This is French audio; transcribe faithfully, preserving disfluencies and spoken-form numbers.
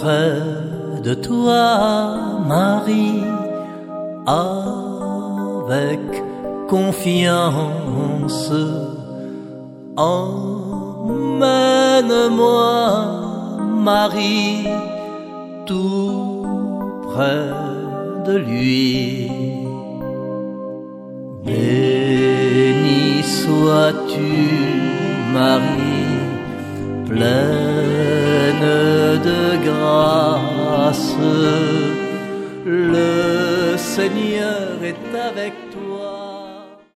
près de toi, Marie, avec confiance. Emmène-moi, Marie, tout près de lui. Bénie sois-tu, Marie, pleine de grâce. Le Seigneur est avec toi.